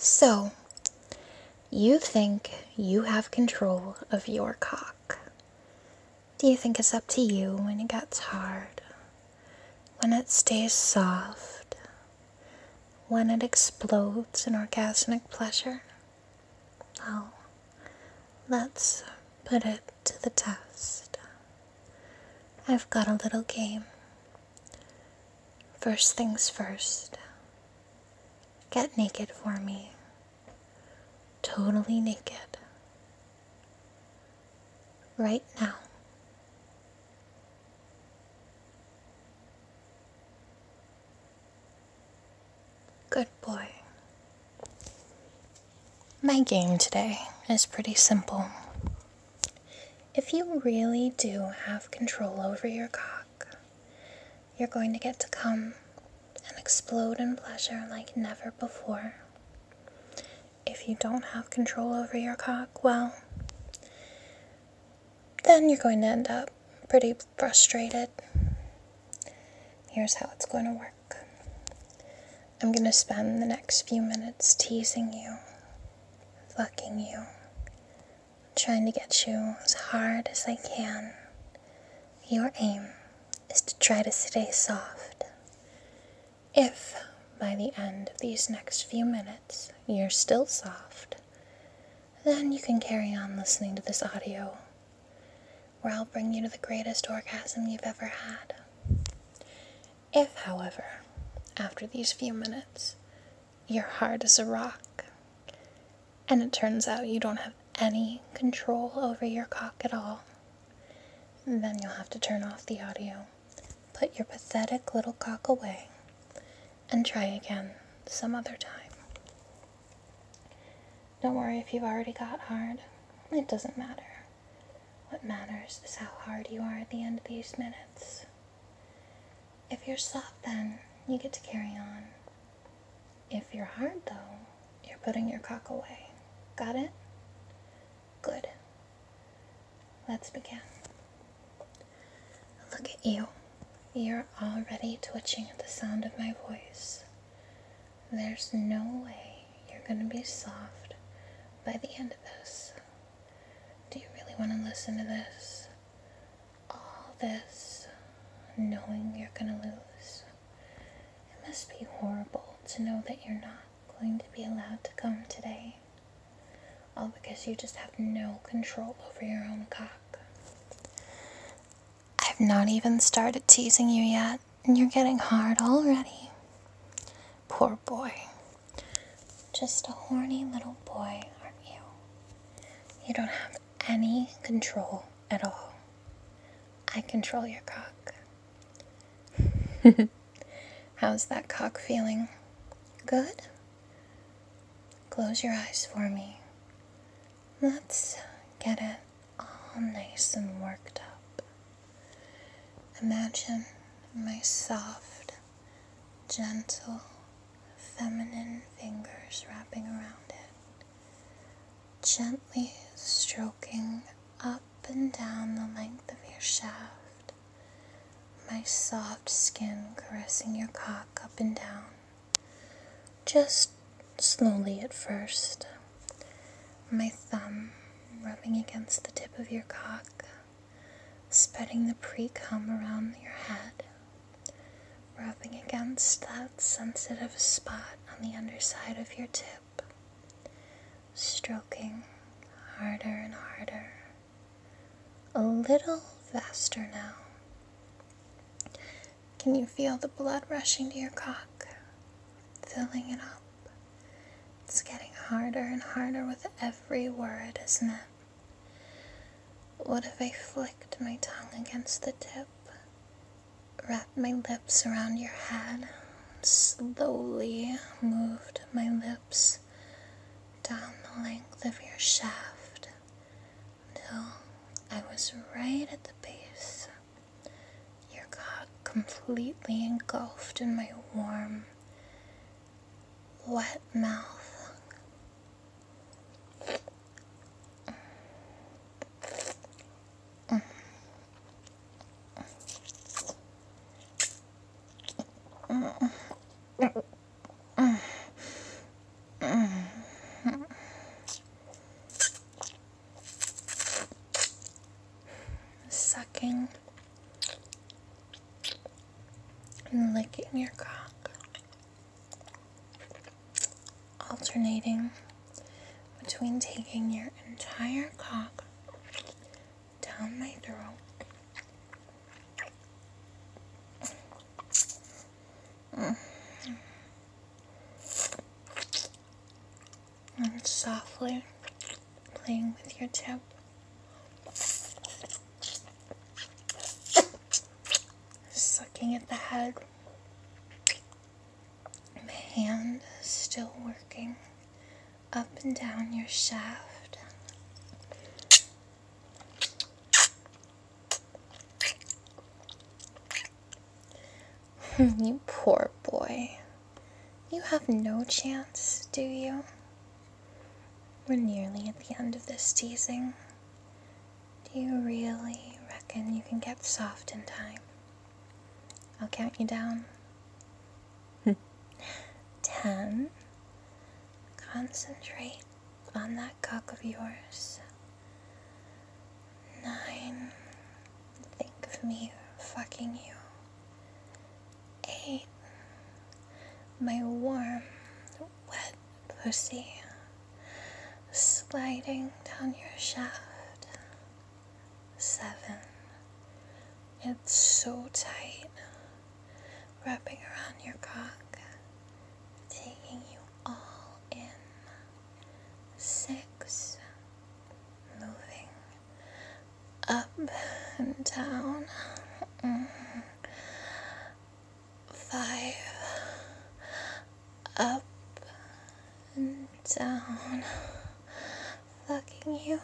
So, you think you have control of your cock. Do you think it's up to you when it gets hard? When it stays soft? When it explodes in orgasmic pleasure? Well, let's put it to the test. I've got a little game. First things first. Get naked for me. Totally naked. Right now. Good boy. My game today is pretty simple. If you really do have control over your cock, you're going to get to come and explode in pleasure like never before. If you don't have control over your cock, well, then you're going to end up pretty frustrated. Here's how it's going to work. I'm going to spend the next few minutes teasing you, fucking you, trying to get you as hard as I can. Your aim is to try to stay soft. If by the end of these next few minutes you're still soft, then you can carry on listening to this audio, where I'll bring you to the greatest orgasm you've ever had. If, however, after these few minutes, you're hard as a rock, and it turns out you don't have any control over your cock at all, then you'll have to turn off the audio, put your pathetic little cock away, and try again some other time. Don't worry if you've already got hard. It doesn't matter. What matters is how hard you are at the end of these minutes. If you're soft, then you get to carry on. If you're hard, though, you're putting your cock away. Got it? Good. Let's begin. Look at you. You're already twitching at the sound of my voice. There's no way you're going to be soft by the end of this. Do you really want to listen to this? All this, knowing you're going to lose. It must be horrible to know that you're not going to be allowed to come today. All because you just have no control over your own cock. I've not even started teasing you yet, and you're getting hard already. Poor boy. Just a horny little boy, aren't you? You don't have any control at all. I control your cock. How's that cock feeling? Good? Close your eyes for me. Let's get it all nice and worked up. Imagine my soft, gentle, feminine fingers wrapping around it, gently stroking up and down the length of your shaft, my soft skin caressing your cock up and down, just slowly at first, my thumb rubbing against the tip of your cock, spreading the pre-cum around your head, rubbing against that sensitive spot on the underside of your tip, stroking harder and harder, a little faster now. Can you feel the blood rushing to your cock, filling it up? It's getting harder and harder with every word, isn't it? What if I flicked my tongue against the tip, wrapped my lips around your head, slowly moved my lips down the length of your shaft until I was right at the base, your cock completely engulfed in my warm, wet mouth. cock, alternating between taking your entire cock down my throat and softly playing with your tip. Sucking at the head. My hand is still working up and down your shaft. You poor boy. You have no chance, do you? We're nearly at the end of this teasing. Do you really reckon you can get soft in time? I'll count you down. 10. Concentrate on that cock of yours. 9. Think of me fucking you. 8. My warm, wet pussy sliding down your shaft. 7. It's so tight, wrapping around your cock, taking you all in. 6. Moving up and down. 5. Up and down, fucking you.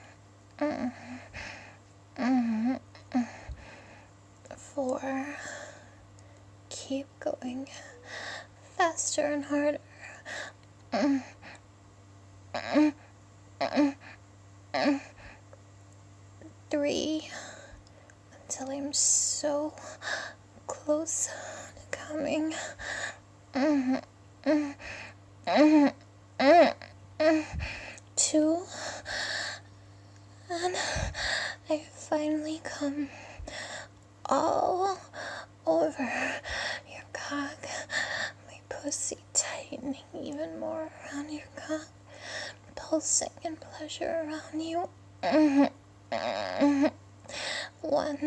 4. Keep going faster and harder. 3. Until I'm so close to coming. 2. And I finally come all over your cock, my pussy tightening even more around your cock, pulsing in pleasure around you. 1.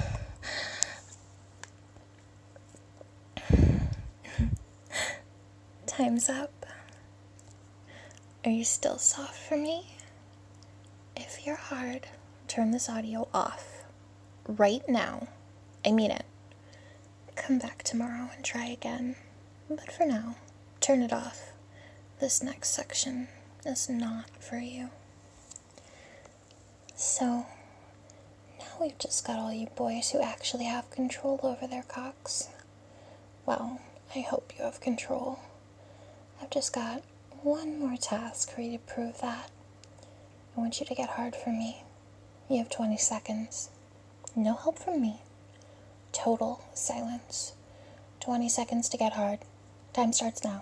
Time's up. Are you still soft for me? If you're hard, turn this audio off. Right now. I mean it. Come back tomorrow and try again. But for now, turn it off. This next section is not for you. So, now we've just got all you boys who actually have control over their cocks. Well, I hope you have control. I've just got one more task for you to prove that. I want you to get hard for me. You have 20 seconds. No help from me. Total silence. 20 seconds to get hard. Time starts now.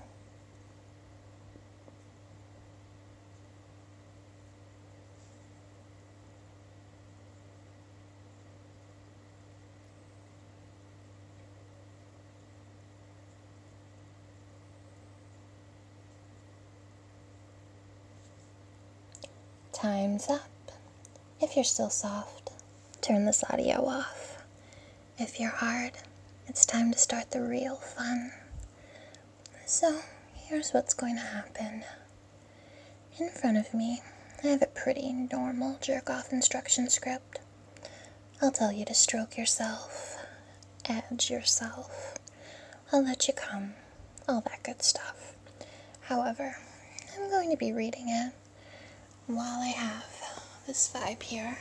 Time's up. If you're still soft, turn this audio off. If you're hard, it's time to start the real fun. So, here's what's going to happen. In front of me, I have a pretty normal jerk-off instruction script. I'll tell you to stroke yourself, edge yourself, I'll let you come, all that good stuff. However, I'm going to be reading it while I have this vibe here.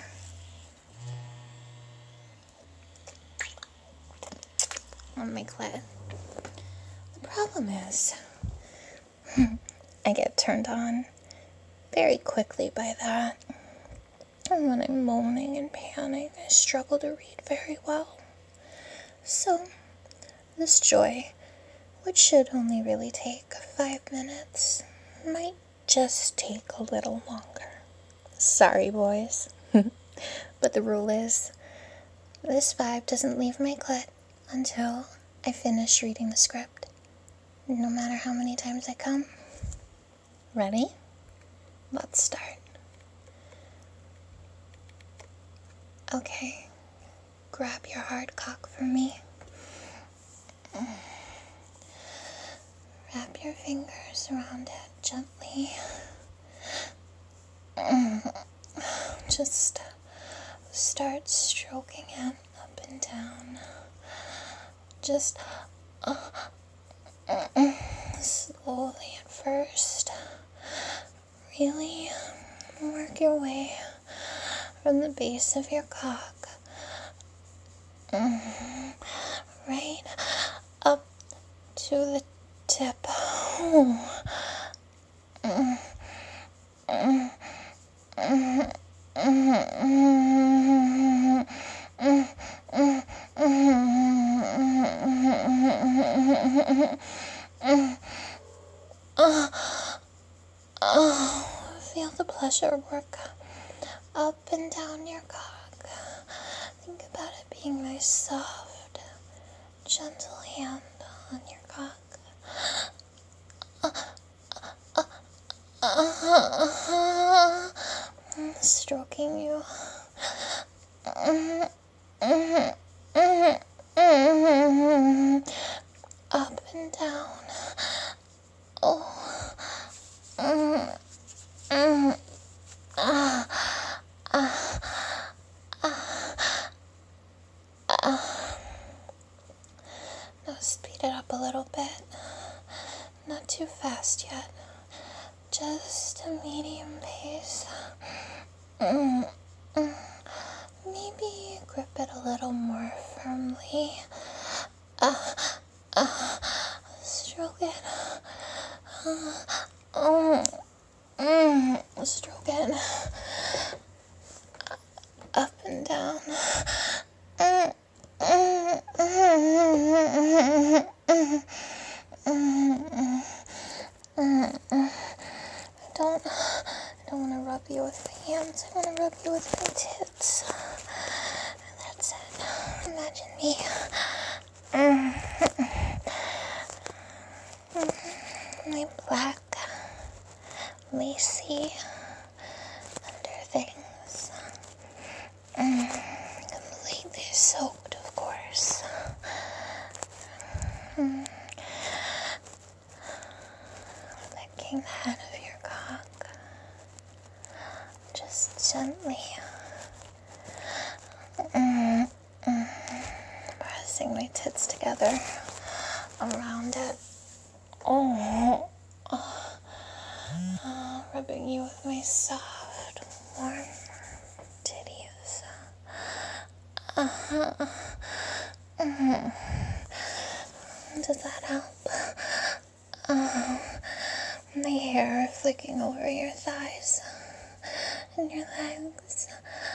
On my clit. The problem is, I get turned on very quickly by that. And when I'm moaning and panting, I struggle to read very well. So, this joy, which should only really take 5 minutes, might just take a little longer. Sorry, boys. But the rule is, this vibe doesn't leave my clit until I finished reading the script, no matter how many times I come. Ready? Let's start. Okay, grab your hard cock for me. Wrap your fingers around it gently. Just start stroking it up and down. Just slowly at first. Really work your way from the base of your cock right up to the tip. Feel the pleasure work up and down your cock. Think about it being nice, soft, gentle hand on your cock. Stroking you. Up and down. Now speed it up a little bit. Not too fast yet. Just a medium pace. Maybe grip it a little more firmly. Stroke it. Stroke it. Up and down. I don't want to rub you with my hands. I want to rub you with my tits. That's it. Imagine me. My black, lacy underthings. Completely soaked, of course. Licking the head of your cock. Just gently. Pressing my tits together around it. Rubbing you with my soft, warm titties. Does that help? My hair flicking over your thighs and your legs.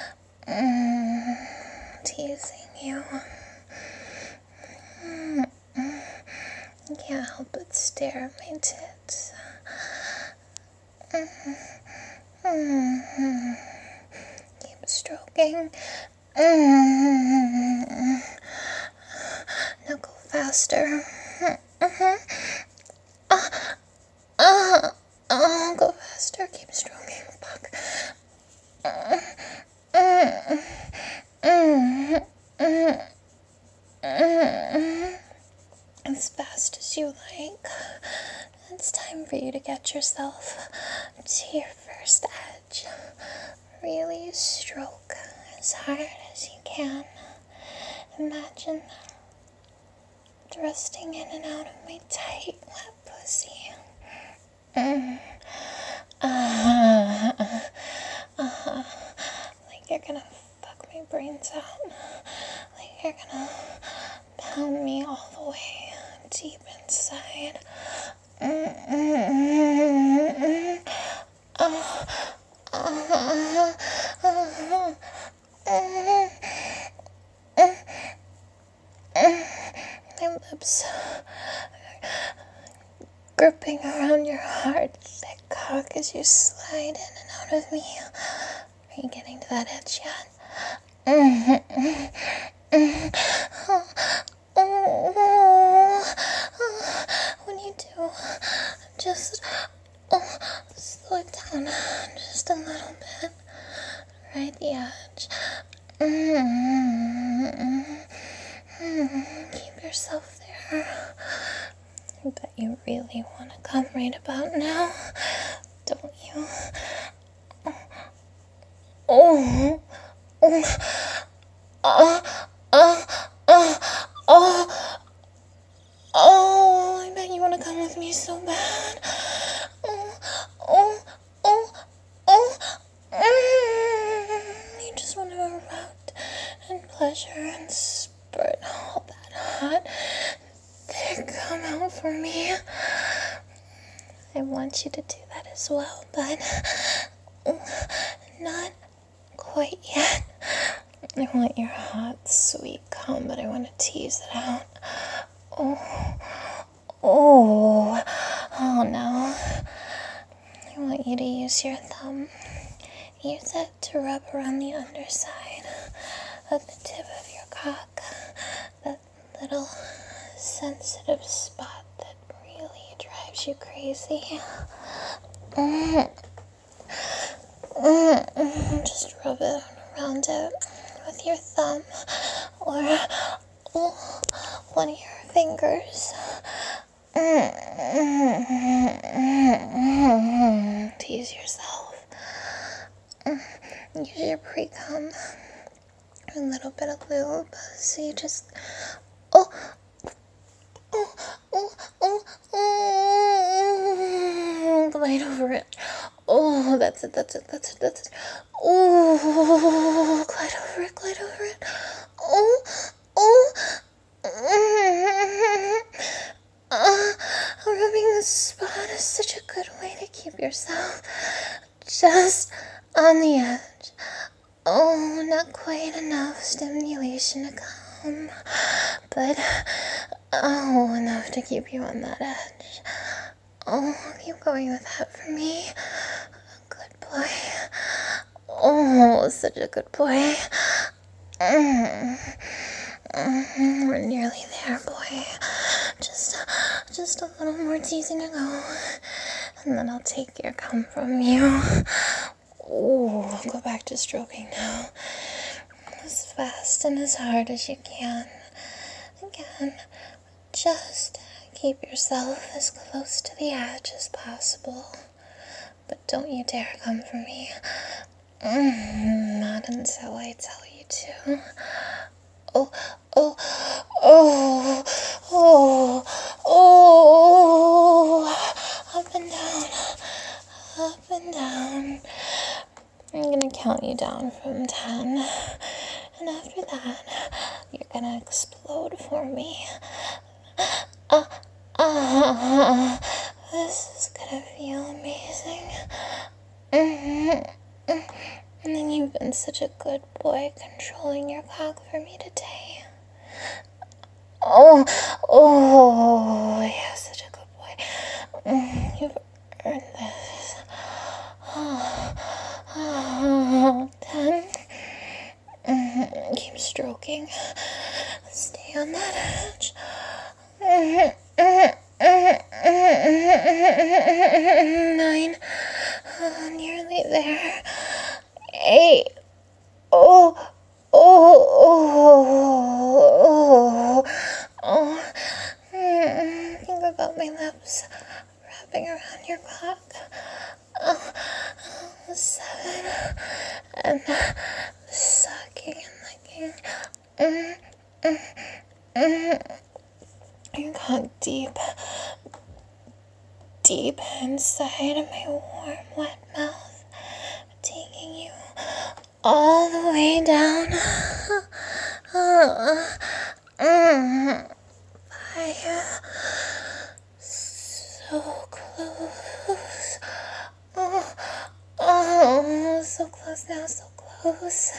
Teasing you. I can't help but stare at my tits. Keep stroking. Now go faster. Go faster. Keep stroking. Fuck. As fast as you like. It's time for you to get yourself to your first edge. Really stroke as hard as you can. Imagine thrusting in and out of my tight, wet pussy. Like you're gonna fuck my brains out. Like you're gonna pound me all the way deep inside. My lips gripping around your hard, thick cock as you slide in and out of me. Are you getting to that edge yet? you. Just slow it down just a little bit. Right at the edge. Keep yourself there. I bet you really want to come right about now, don't you? Oh, I bet you want to come with me so bad. You just want to erupt and pleasure and spurt all that hot. There, come out for me. I want you to do that as well, but not quite yet. I want your hot, sweet cum, but I want to tease it out. Oh no. I want you to use your thumb. Use it to rub around the underside of the tip of your cock. That little sensitive spot that really drives you crazy. Just rub it around it with your thumb or one of your fingers. Tease yourself. Use your pre-cum. A little bit of lube. So you just glide over it. Oh, that's it. Oh, glide over it. Rubbing the spot is such a good way to keep yourself just on the edge. Oh, not quite enough stimulation to come, but enough to keep you on that edge. Oh, keep going with that for me. Good boy. Oh, such a good boy. We're nearly there, boy. Just a little more teasing to go, and then I'll take your cum from you. Oh, go back to stroking now. As fast and as hard as you can. Again, just keep yourself as close to the edge as possible. But don't you dare come for me. Not until I tell you to. Up and down. I'm gonna count you down from 10. And after that, you're gonna explode for me. This is gonna feel amazing. And then you've been such a good boy controlling your cock for me today. Yeah, such a good boy. You've earned this. 10. Keep stroking. Stay on that edge. 9. Nearly there. 8. Think about my lips wrapping around your cock. 7. And sucking and licking. Your cock deep inside of my warm, wet mouth, taking you all the way down. 5. So close. So close now, so close.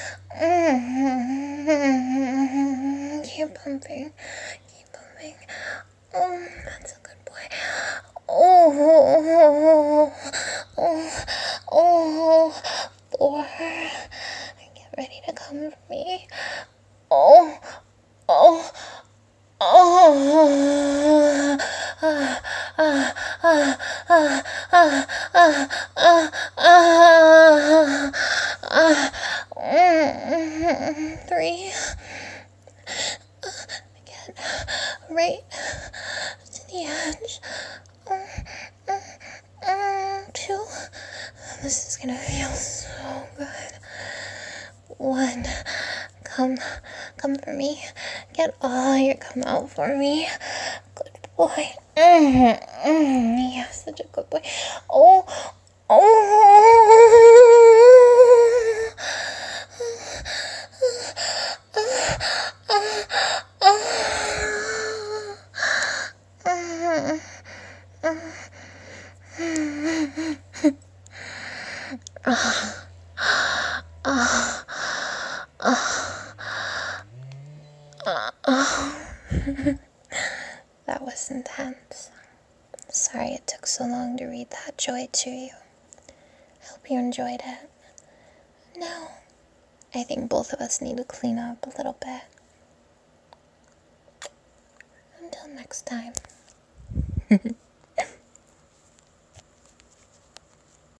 Keep pumping. That's a good boy. 4. Get ready to come for me. 5. Three. Get right to the edge. Two. This is gonna feel so good. One. Come for me. Get all your come out for me. Good boy. Yeah, such a good boy. Oh. That was intense. Sorry it took so long to read that joy to you. I hope you enjoyed it. Now, I think both of us need to clean up a little bit. Until next time.